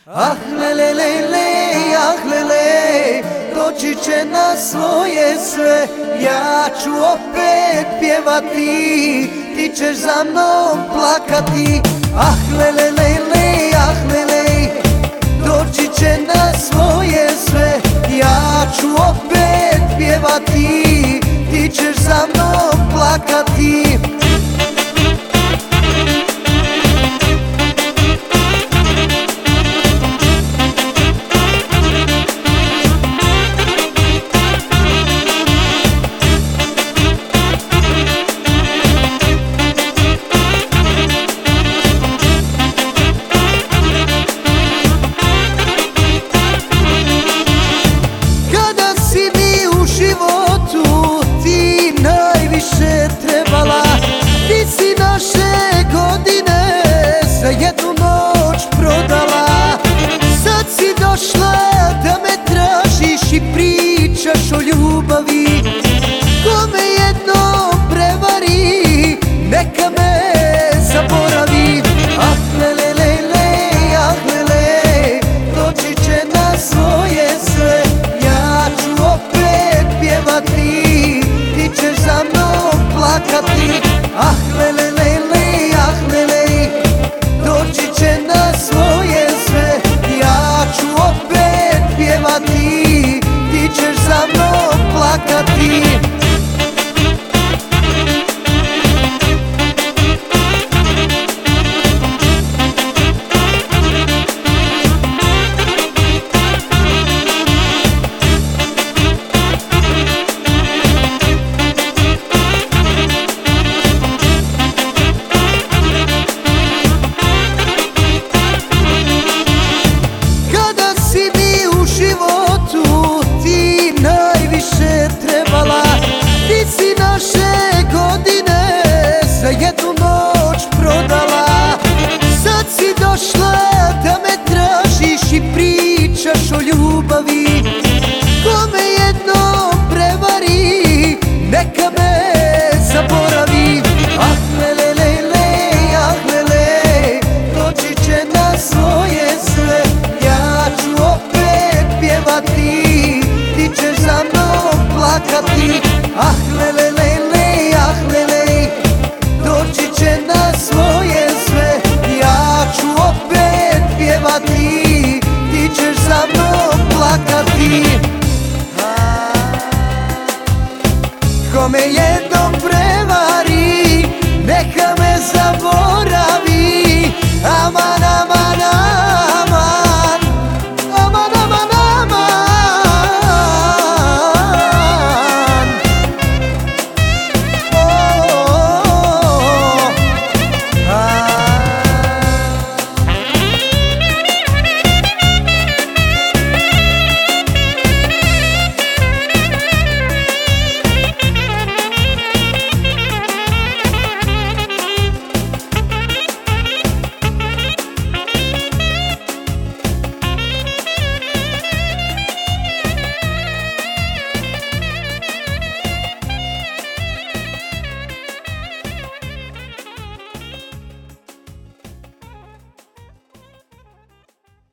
Ah lele lele, ah lele, doći će na svoje sve. Ja ću opet pjevati, ti ćeš za mnom plakati. Ah lele lele, ah lele, doći će na svoje sve. Ja ću opet pjevati, ti ćeš za mnom plakati. Ti si naše godine za jednu noć prodala. Sad si došla da me tražiš i pričaš o ljubavi. Ko me jednom prevari, neka me zaboravi. Ah lele lele, ah lele, doći će na svoje sve. Ja ću opet pjevati, ti ćeš za mnom plakati. Ah lele lele, ah lele, doći će na svoje sve. Ja ću opet pjevati, ti ćeš za mnom plakati. Ti si naše godine za jednu noć prodala. Sad si došla da me tražiš i pričaš o ljubavi. Ko me jednom prevari, neka me zaboravi. Ah lele lele, ah lele, doći će na svoje sve. Ja ću opet pjevati, ti ćeš za mnom plakati. Ah lele lele, ah lele, doći će na svoje sve. Ja ću opet pjevati, ti ćeš za mnom plakati. Kome je